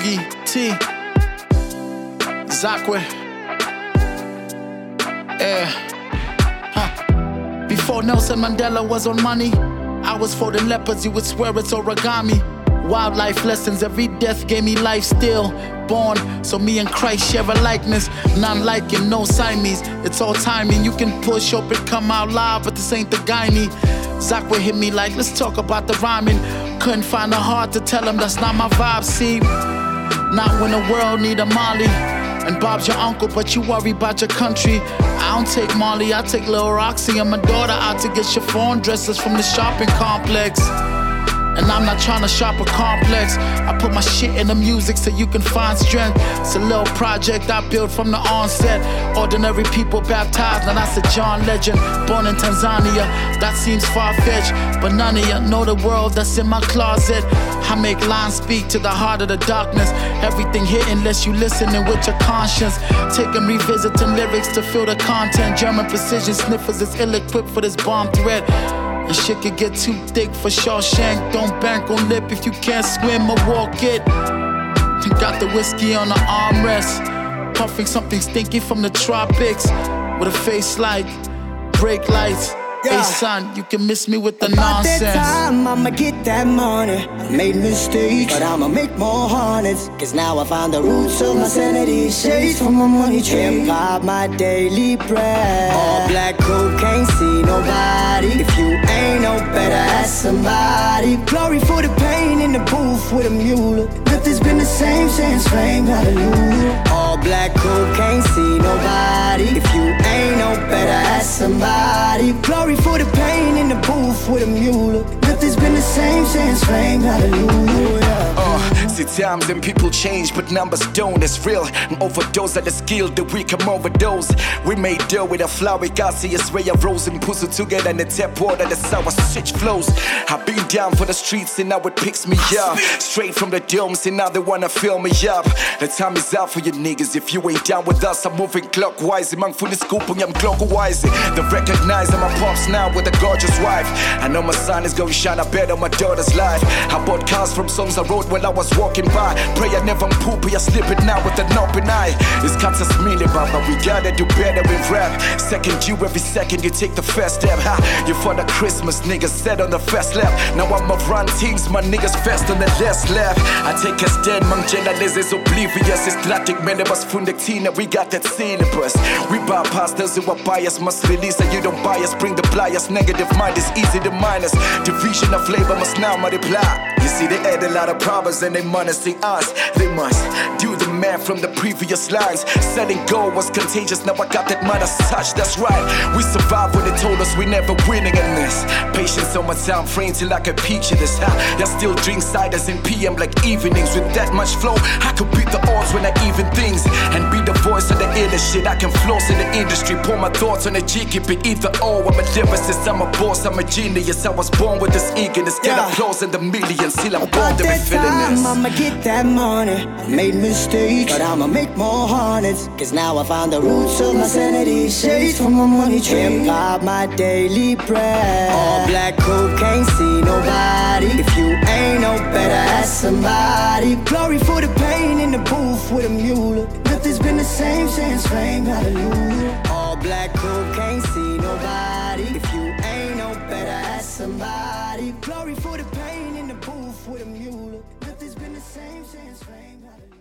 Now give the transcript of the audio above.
Boogie T, Zakwe. Before Nelson Mandela was on money, I was folding leopards, you would swear it's origami. Wildlife lessons, every death gave me life still. Born, so me and Christ share a likeness. None like him, no Siamese. It's all timing, you can push, hope it come out loud, but this ain't the guy me. Zakwe hit me like, let's talk about the rhyming. Couldn't find the heart to tell him that's not my vibe, see. Not when the world need a Molly. And Bob's your uncle, but you worry about your country. I don't take Molly, I take Lil Roxy and my daughter out to get chiffon dresses from the shopping complex. And I'm not trying to shop a complex. I put my shit in the music so you can find strength. It's a little project I built from the onset. Ordinary people baptized, and that's a John Legend. Born in Tanzania, that seems far-fetched, but none of you know the world that's in my closet. I make lines speak to the heart of the darkness. Everything hit unless you listening with your conscience. Taking revisiting lyrics to feel the content. German precision sniffers is ill-equipped for this bomb threat. And shit could get too thick for Shawshank. Don't bank on lip if you can't swim or walk it. You got the whiskey on the armrest, puffing something stinky from the tropics, with a face like brake lights. Hey son, you can miss me with the nonsense. About that time, I'ma get that money. I made mistakes, but I'ma make more hundreds. Cause now I found the roots of my sanity. Shades from my money tree. Hip-hop, my daily bread. All black coke, can't see nobody. If you ain't no better, ask somebody. Glory for the pain in the booth with a mule. Nothing's been the same since fame, hallelujah. All black coke, can't see nobody. If you ain't no better, ask somebody. Glory for the pain in the booth with a mule. Nothing's been the same since fame, hallelujah. See times and people change, but numbers don't, it's real. An overdose of the skill that we can overdose. We made dough with a flowery gaseous ray of rose and pussy together in the tap water, the sour switch flows. I've been down for the streets and now it picks me up. Straight from the domes and now they wanna fill me up. The time is out for you niggas, if you ain't down with us, I'm moving clockwise. Man full of scoop and I'm clockwise. They recognize I'm a pops now with a gorgeous wife. I know my son is gonna shine a bet on my daughter's life. I bought cars from songs I wrote when I was walking by. Pray I never poopy, I slip it now with an open eye. It's cuts us million, but we gotta do better with rap. Second you, every second you take the first step. Ha, you for the Christmas niggas set on the first lap. Now I'm a run teams, my niggas fast on the last lap. I take a stand, Mangela is oblivious. It's static, man, it was Fundectina, we got that syllabus. We bypass those who are biased, must release and you don't bias. Bring the pliers, negative mind is easy to minus. Division of labor must now multiply. You see, they add a lot of problems and they menacing us. They must do the math from the previous lines. Setting goal was contagious, now I got that mind as such, that's right. We survived when they told us we never winning in this. Patience on my time frame till I can picture this. I still drink ciders in PM like evenings. With that much flow, I could beat the odds when I even things. And be the voice of the inner shit, I can floss in the industry. Pour my thoughts on a G, keep it either or. I'm a lyricist, I'm a boss, I'm a genius. I was born with this eagerness, get applause in the millions. Still I'm born to be feeling this. I'ma get that money. I made mistakes, but I'ma make more hundreds. Cause now I found the roots of my sanity. Shades from my money tree. Hip-hop, my daily bread. All black coke, can't see nobody. If you ain't no better, ask somebody. Glory for the pain in the booth with a mule. Nothing's been the same since fame, hallelujah. All black coke, can't see nobody. If you ain't no better, ask somebody. Glory for the pain in the booth with a mule. Nothing's been the same since fame, hallelujah.